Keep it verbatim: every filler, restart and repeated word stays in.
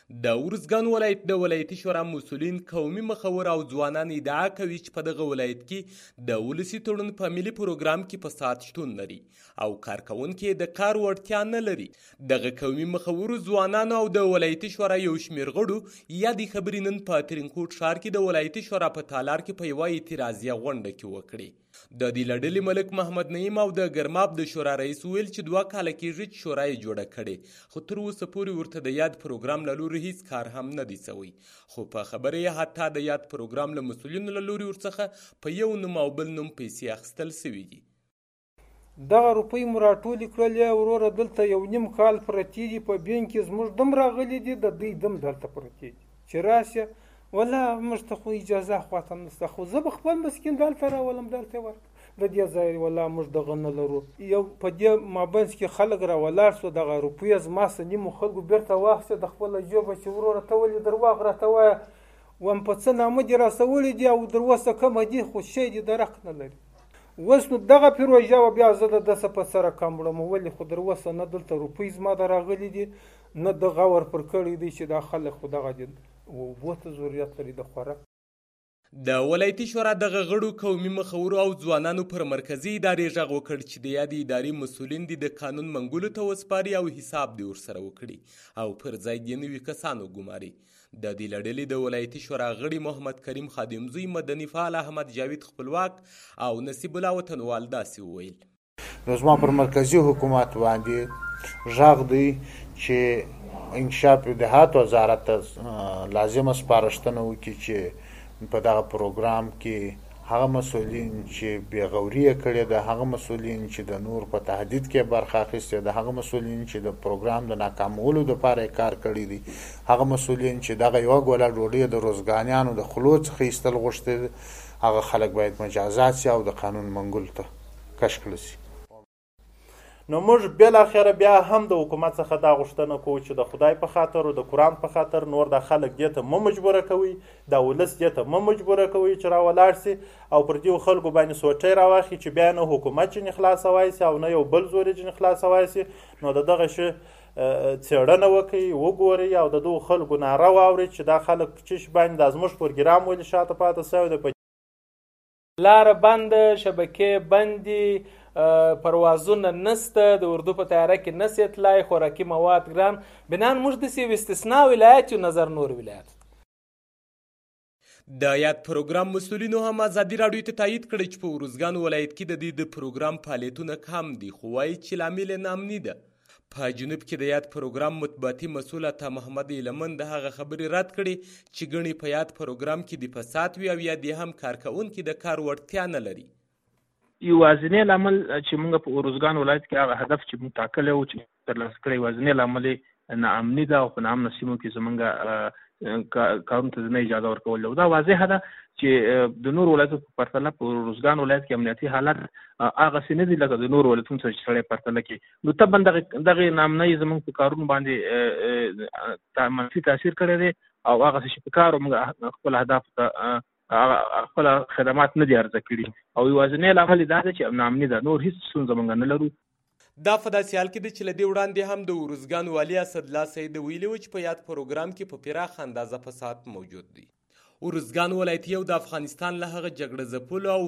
د ارزګان ولایت د ولایتي شورا مسؤلین، قومي مخور او ځوانان ادعا کوي چې په دغه ولایت کې د ولسي تړون په ملي پروګرام کې فساد شتون لري او کارکوونکي د کار وړتیا نه لري. دغه قومي مخورو ځوانانو او د ولایتي شورا یو شمېر غړو یادې خبرې نن په ترینکوټ ښار کې د ولایتي شورا په تالار کې په یوه اعتراضیه غونډه کې وکړې. د دې له ډلې ملک محمد نعیم او د ګرماب د شورا رئیس ویل چې دوه کاله کېږي چې شورا یې جوړه کړې، خو تر اوسه پورې ورته د یاد پروګرام له لوري هیڅ کار هم نه دی سوی. خو په خبره یې حتی د یاد پروګرام له مسؤلینو له لوري ورڅخه په یو نوم او بل نوم پیسې اخیستل سوي دي. دغه روپۍ مو راټولې کړلې وروره، دلته یو نیم کال پرتې دي په بینک کې، زموږ دم راغلي دي، د دوی دم دلته پرتې دي چې راسه والله موږ ته خو اجازه خواته نشته، خو زه به خپل مسکین دلته راولم دلته ورکړم د دې ځای والله موږ دغه نه لرو. یو په دې مابینځ کې خلک راولاړ سو، دغه روپۍ زما څه نیمو خلکو بیرته واخیسته د خپله جوبه چې وروره ته ولې درواغ راته وایه، وایم په څه نامه دې راسولي دي او در اوسه کومه دي، خو شی دې درق نه لري. اوس نو دغه پروژه وه بیا زه د ده څه په سره کم وړم، ولې خو در اوسه نه دلته روپۍ زما د راغلي دي نه د غور پر کړی دی چې دا خلک خو دغه دي اوبو ته ضرورت لري د خوراک. د ولایتي شورا دغه غړو قومي مخورو او ځوانانو پر مرکزي ادارې غږ وکړ چې د یادې ادارې مسؤلین دي د قانون منګولو ته وسپاري او حساب دې ورسره وکړي او پر ځای دې نوي کسان وګماري. د دې له ډلې د ولایتي شورا غړي محمد کریم خادمزوی، مدني فعال احمد جاوید خپلواک او نصیب الله وطنوال داسې وویل. نو زما پر مرکزي حکومت باندې غږ دی چې انکشاف دهات وزارت لازمه سپارښتنه وکړي چې په دغه پروګرام کې هغه مسؤلین چې بېغوري یې کړې ده، هغه مسؤلین چې د نور په تهدید کې برخه اخیستې ده، هغه مسؤلین چې د پروګرام د ناکامولو دپاره یې کار کړی دی، هغه مسؤلین چې دغه یوه ګوله ډوډۍ د روزګانیانو د خولو څخه ایستل غوښتې، هغه خلک باید مجازات سي او د قانون منګول ته کش کړل سي. نو موږ بالاخره بیا هم د حکومت څخه دا غوښتنه کوو چې د خدای په خاطر او د قرآن په خاطر نور د خلک دې ته مه مجبوره کوئ، د ولس دې ته مه مجبوره کوئ چې راولاړ سي او پر دې خلکو باندې سوټۍ راواخلي چې بیا نه حکومت جنې خلاصوای سي او نه یو بل زوري جنې خلاصوای سي. نو د دغه شي څېړنه وکړئ، وګورئ او د دغو خلکو ناره واورئ چې دا خلک په چش باندې دا زموږ پروګرام ولې شاته پاته سوی دی. لاره بنده، شبکې بندې، پروازونه نسته، د اردو په تیاره کې نسي تلای، خوراکي مواد ګران، بنان موږ داسې یو استثنا ولایت یو نظر نور ولایت. د یاد پروګرام مسؤلینو هم ازادي راډیو ته تایید کړی چې په ارزګان ولایت کې د دې د پروګرام فعالیتونه کم دي، خو وایي چې لامل یې ناامني ده. په جنوب کې د یاد پروګرام مطبوعاتي مسؤل عطا محمد ایلمن د هغه خبرې رد کړي چې ګڼې په یاد پروګرام کې د فساد وي او یا د هم کارکوونکي د کار وړتیا نه لري. یوازینی لامل چې موږ په ارزګان ولایت کې هغه هدف چې موږ ټاکلی و چې ترلاسه کړی، یوازینی لامل یې ناامني ده او په ناامنه سیمو کې زموږ کارونو ته نه اجازه ورکول ده. دا واضحه ده چې د نور ولایتو په پرتله په ارزګان ولایت کې امنیتي حالت هغسې نه دي لکه د نور ولایتونو سره چې سړی پرتله کړي. نو طبعا دغې ناامنۍ زموږ په کارونو باندې منفي تاثیر کړی دی او هغسې چې په کار موږ خپل اهدافو ته خپل خدمات نه دي عرضه کړي او یوازینی لامل دا ده چې ناامني ده، نور هیڅ ستونزه موږ نه لرو. دا په داسې حال کې ده چې له دې وړاندې هم د ارزګان والي اسدالله سید ویلي و چې په یاد پروګرام کې په پراخه اندازه فساد موجود دی. ارزګان ولایت یو د افغانستان له هغه جګړه ځپلو او